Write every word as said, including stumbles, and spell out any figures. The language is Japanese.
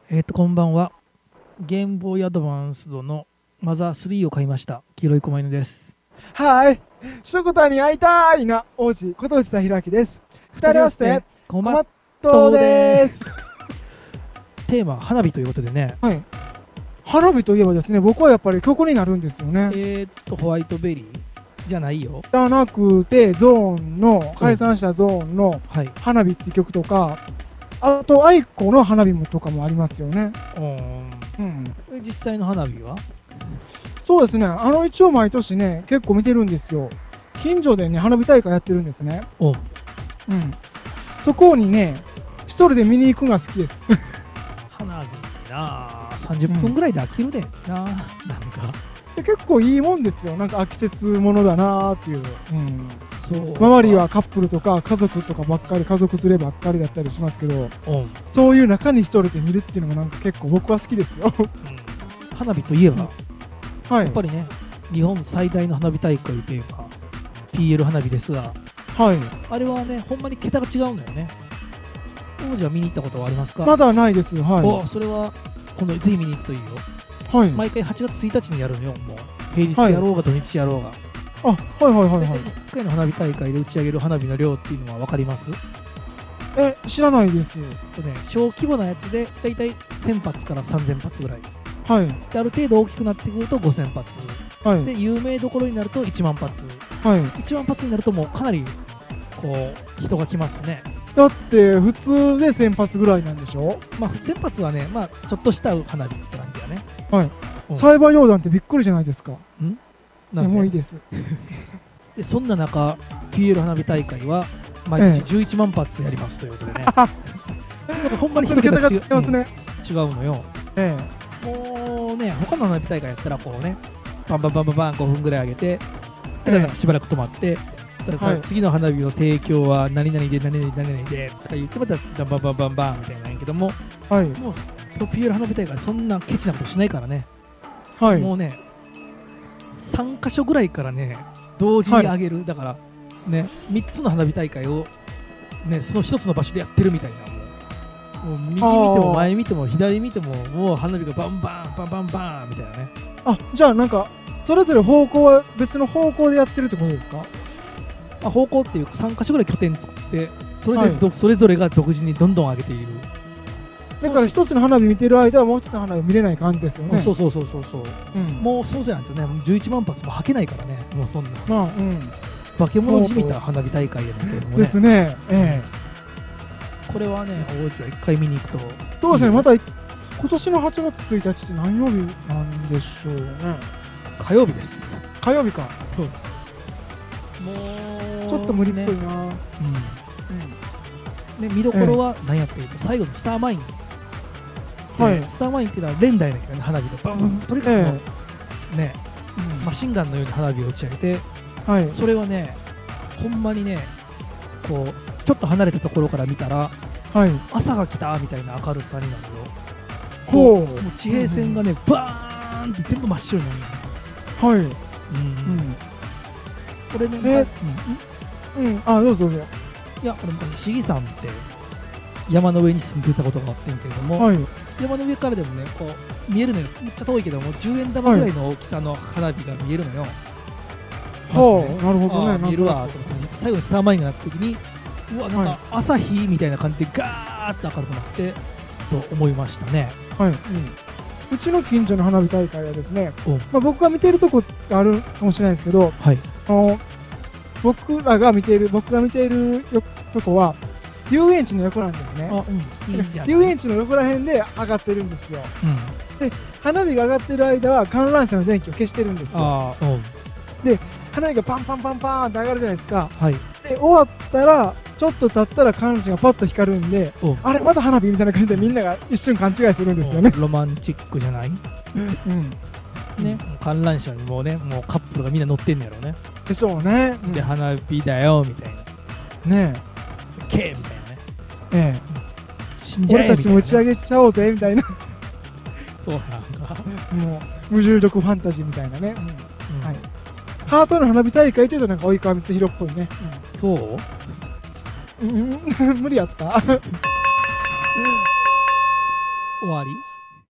えっと、こんばんは。ゲームボーイアドバンスドのマザースリーを買いました。黄色い狛犬です。 はい。一言に会いたいな王子、琴内田弘明です。二人合わせて、 コマットです。 テーマ、花火ということでね。 はい。花火といえばですね、僕はやっぱり曲になるんですよね。 えーっと、ホワイトベリーじゃないよ。 じゃなくて、ゾーンの、解散したゾーンの花火って曲とか、あと、アイコの花火もとかもありますよね。 うん。実際の花火はそうですね。あの、一応毎年ね、結構見てるんですよ。近所でね、花火大会やってるんですね。 おう。 うん。そこにね、一人で見に行くのが好きです。 花火なあ、さんじゅっぷんぐらいで飽きるでな、うん、なんか。 結構いいもんですよ。なんか季節ものだなーっていう。うん。 そう周りはカップルとか家族とかばっかり、家族連ればっかりだったりしますけど、うん、そういう中に一人で見るっていうのもなんか結構僕は好きですよ。うん、 花火といえば、うん、はい、やっぱりね、日本最大の花火大会というか ピーエル 花火ですが、はい、あれはね、ほんまに桁が違うんだよね。王子は見に行ったことはありますか？ まだないです。はい。 お、それは今度ぜひ見に行くといいよ。はい。毎回はちがつついたちにやるのよ。もう平日やろうが土日やろうが。 あ、はいはいはいはい。いっかいの花火大会で打ち上げる花火の量っていうのは分かります？ え、知らないです。 とね、小規模なやつでだいたいせんぱつからさんぜんぱつぐらい。 はい。 で、ある程度大きくなってくるとごせんぱつ。はい。で、有名どころになるといちまんぱつ。はい。いちまんぱつになるともうかなりこう人が来ますね。 だって普通でせんぱつぐらいなんでしょ？ まあせんぱつはね、まあちょっとした花火って感じだね。 はい。サイバーヨーダンってびっくりじゃないですか。 ん？ なんでもいいです。 で、そんな中 ピーエル 花火大会は毎年じゅういちまんぱつやりますということでね。ええ、ほんまに一桁が違う、うん、違うのよ。ええ、もうね、他の花火大会やったらこうね、バンバンバンバンバンごふんぐらい上げて、でなんかしばらく止まって。はい、次の花火の提供は何々で何々で何々でとか言ってまたバンバンバンバンバンみたいなんやけども、はい、もう ピーエル 花火大会そんなケチなことしないからね、はい、もうねさんかしょぐらいからね同時に上げる、はい、だからねみっつの花火大会を、ね、そのひとつの場所でやってるみたいな、もうもう右見ても前見ても左見てももう花火がバンバンバンバンバンみたいなね。 あ、じゃあなんかそれぞれ方向は別の方向でやってるってことですか？ あ、方向っていうかさんかしょぐらい拠点作ってそれでど、はい、それぞれが独自にどんどん上げている。 だから一つの花火見てる間はもう一つの花火見れない感じですよね。 そうそうそうそうそう、うん、もうそうじゃないとねじゅういちまんぱつもはけないからね。もうそんな、まあ、うん、化け物じみた花火大会やねんけどもね。 ですね、ええ、これはね王子はいっかい見に行くとそうですね。また今年のはちがつついたちって何曜日なんでしょうね。 火曜日です。 火曜日か、 うん、もうちょっと無理っぽいな、ね、 うんうん、で見どころは何やっていうと、最後のスターマイン、はい、スターマインっていうのは連打やねんけどね、花火でバンバンとにかくもう、えー、ね、うん、マシンガンのように花火を打ち上げて、はい、それをねほんまにねこうちょっと離れたところから見たら、はい、朝が来たみたいな明るさになるよ。こうもう地平線がね、うん、バーンって全部真っ白になるよね。はい、うん、うん、これね、えー、 うん、うん、あ、どうぞどうぞ。 いや、俺昔市議さんって山の上に住んでたことがあってんけれども、はい、山の上からでもねこう見えるのよ。めっちゃ遠いけどもじゅうえん玉ぐらいの大きさの花火が見えるのよ。 はあ、なるほどね。 見えるわと思って最後にスターマインが鳴った時に、うわ、なんか朝日みたいな感じでガーッと明るくなってと思いましたね。はい、うん、 うちの近所の花火大会はですね、まあ、僕が見ているとこってあるかもしれないですけど、はい、あの僕らが見ている僕が見ているとこは遊園地の横なんですね。あ、うん、いいじゃん。遊園地の横ら辺で上がってるんですよ。うん、で花火が上がってる間は観覧車の電気を消してるんですよ。あ、うん、で花火がパンパンパンパンって上がるじゃないですか。はい、で終わったらちょっと経ったら観覧車がパッと光るんで、あれまた花火みたいな感じでみんなが一瞬勘違いするんですよね。 ロマンチックじゃない？うん、ね、観覧車にもうねもうカップルがみんな乗ってんのやろね。 でしょうね。 で花火だよみたいな。ねえ。けーみたいなね。ええ。死んじゃえみたいな。 俺たちも打ち上げちゃおうぜみたいな。 そうなんか。 もう無重力ファンタジーみたいなね。うん、はい。ハートの花火大会っていうとなんか及川光弘っぽいね。 うん、そう？ うん、無理やった。 終わり。